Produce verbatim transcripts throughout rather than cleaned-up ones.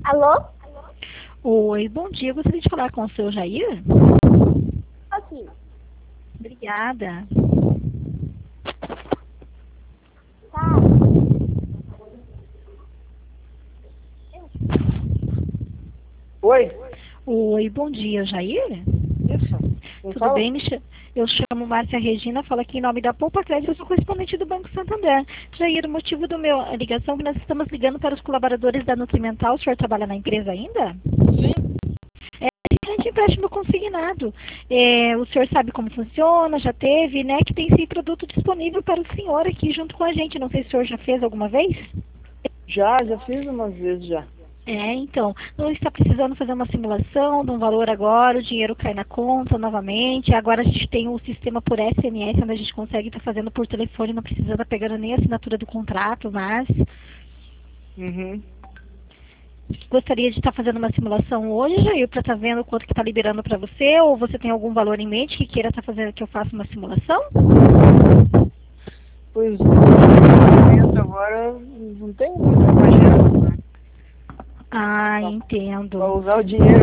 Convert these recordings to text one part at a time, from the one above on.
Alô? Oi, bom dia. Gostaria de falar com o seu Jair? Aqui. Obrigada. Tá. Oi? Oi, bom dia, Jair? Isso? Quem Tudo fala? bem? Me cha- Eu chamo Márcia Regina, falo aqui em nome da Poupa Crédito, eu sou correspondente do Banco Santander. Jair, o motivo do meu ligação é que nós estamos ligando para os colaboradores da Nutrimental. O senhor trabalha na empresa ainda? Sim. É de empréstimo consignado. É, o senhor sabe como funciona, já teve, né? Que tem esse produto disponível para o senhor aqui junto com a gente. Não sei se o senhor já fez alguma vez? Já, já fiz umas vezes já. É, então, não está precisando fazer uma simulação de um valor agora, o dinheiro cai na conta novamente. Agora a gente tem o sistema por S M S, onde a gente consegue estar fazendo por telefone, não precisa estar pegando nem a assinatura do contrato, mas Uhum. gostaria de estar fazendo uma simulação hoje, Jair, para estar vendo quanto que está liberando para você, ou você tem algum valor em mente que queira estar fazendo que eu faça uma simulação? Pois, no momento agora não tem muito imagino, né? Ah, Pra entendo, usar o dinheiro.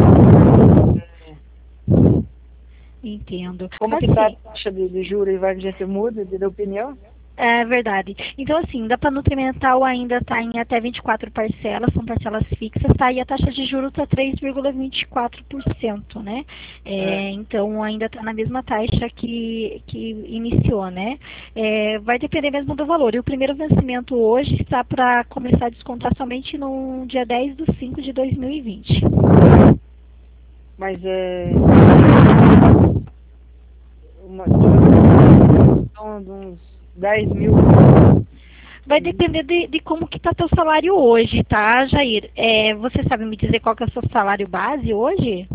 entendo. Como que tá a Assim, taxa de, de juros e vai que a gente muda de, de opinião? é verdade. Então, assim, da Nutrimental ainda está em até vinte e quatro parcelas, são parcelas fixas, tá? E a taxa de juros está três vírgula vinte e quatro por cento, né? É. É, então, ainda está na mesma taxa que, que iniciou, né? É, vai depender mesmo do valor. E o primeiro vencimento hoje está para começar a descontar somente no dia dez de cinco de dois mil e vinte. Mas é. Uma, então, de uns dez mil. Vai depender de, de como que está teu salário hoje, tá, Jair? É, você sabe me dizer qual que é o seu salário base hoje?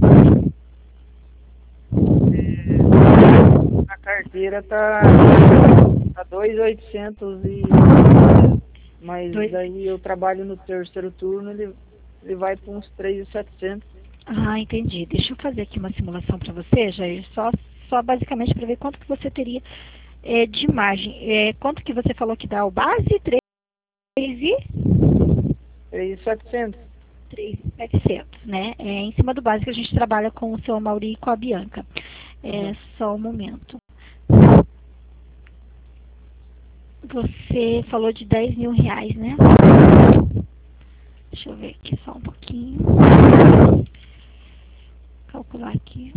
A carteira tá, tá dois mil e oitocentos e mas Dois- daí eu trabalho no terceiro turno, ele, ele vai para uns três mil e setecentos. Ah, entendi. Deixa eu fazer aqui uma simulação para você, Jair, só, só basicamente para ver quanto que você teria é, de margem. É, quanto que você falou que dá o base? três e três mil e setecentos. três mil e setecentos, né? É, em cima do base que a gente trabalha com o seu Amauri e com a Bianca. É, Uhum. só um momento. Você falou de dez mil reais, né? Deixa eu ver aqui só um pouquinho. Calcular aqui.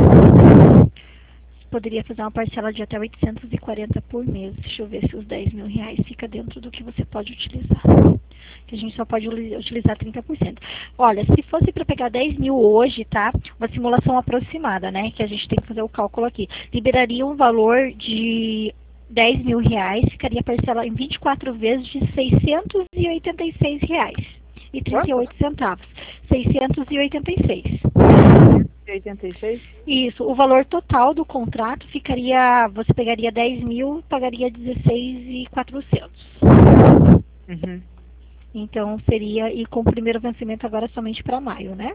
Poderia fazer uma parcela de até oitocentos e quarenta por mês. Deixa eu ver se os dez mil reais fica dentro do que você pode utilizar. Que a gente só pode utilizar trinta por cento. Olha, se fosse para pegar dez mil hoje, tá? Uma simulação aproximada, né? Que a gente tem que fazer o cálculo aqui. Liberaria um valor de dez mil reais, ficaria a parcela em vinte e quatro vezes de seiscentos e oitenta e seis reais e trinta e oito centavos. seiscentos e oitenta e seis. oitenta e seis? Isso, o valor total do contrato ficaria, você pegaria dez mil, pagaria dezesseis mil e quatrocentos. Uhum. Então seria, e com o primeiro vencimento agora somente para maio, né?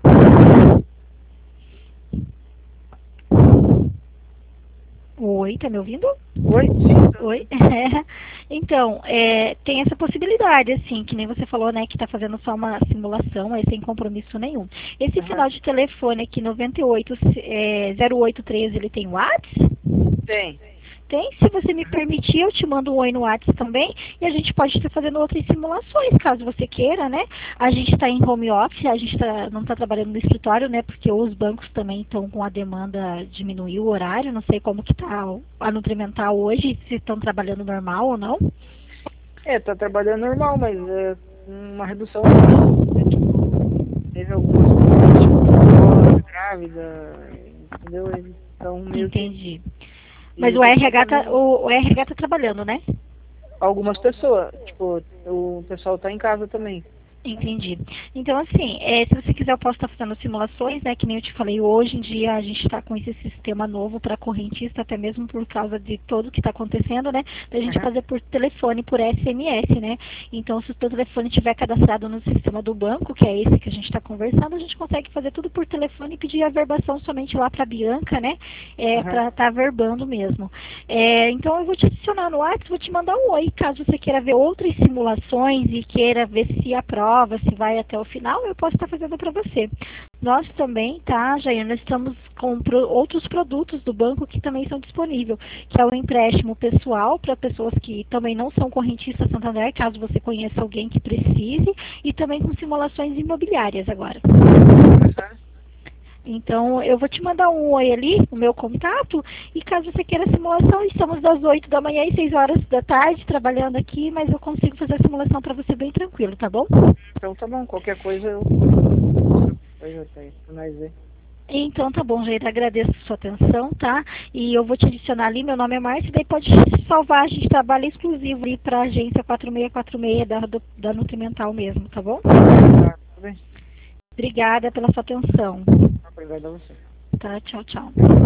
Oi, tá me ouvindo? Oi? Sim. Oi? Então, é, tem essa possibilidade, assim, que nem você falou, né, que tá fazendo só uma simulação, aí sem compromisso nenhum. Esse Uhum. final de telefone aqui, noventa e oito, é, zero oito treze, ele tem WhatsApp? Tem. Tem? Se você me permitir, eu te mando um oi no WhatsApp também e a gente pode estar fazendo outras simulações, caso você queira, né? A gente está em home office, a gente tá, não está trabalhando no escritório, né? Porque os bancos também estão com a demanda, diminuir o horário, não sei como que está a Nutrimental hoje, se estão trabalhando normal ou não. É, tá trabalhando normal, mas é uma redução. Né? Tipo, teve algumas pessoas grávida, entendeu? Eles estão meio que. Entendi. Mas E o o R H pessoal tá, também. o, o R H tá trabalhando, né? Algumas pessoas, tipo, o pessoal tá em casa também. Entendi. Então, assim, é, se você quiser, eu posso estar fazendo simulações, né? Que nem eu te falei, hoje em dia a gente está com esse sistema novo para correntista, até mesmo por causa de tudo que está acontecendo, né? Da gente Uhum. fazer por telefone, por S M S, né? Então, se o seu telefone estiver cadastrado no sistema do banco, que é esse que a gente está conversando, a gente consegue fazer tudo por telefone e pedir a verbação somente lá para a Bianca, né? É, Uhum. para estar verbando mesmo. É, então, eu vou te adicionar no WhatsApp, vou te mandar um oi, caso você queira ver outras simulações e queira ver se aprova prova, se vai até o final, eu posso estar fazendo para você. Nós também, tá, Jair, nós estamos com pro, outros produtos do banco que também são disponíveis, que é o empréstimo pessoal para pessoas que também não são correntistas Santander, caso você conheça alguém que precise, e também com simulações imobiliárias agora. Então, eu vou te mandar um oi ali, o meu contato, e caso você queira simulação, estamos das oito da manhã e seis horas da tarde trabalhando aqui, mas eu consigo fazer a simulação para você bem tranquilo, tá bom? Então tá bom, qualquer coisa eu... Coisa tem, pra nós ver. Então tá bom, Jair, agradeço a sua atenção, tá? E eu vou te adicionar ali, meu nome é Márcia, daí pode salvar, a gente trabalha exclusivo ali para a agência quatro seis quatro seis da, do, da Nutrimental mesmo, tá bom? Tá, tudo bem. Obrigada pela sua atenção. Obrigado a você. Tá, tchau, tchau.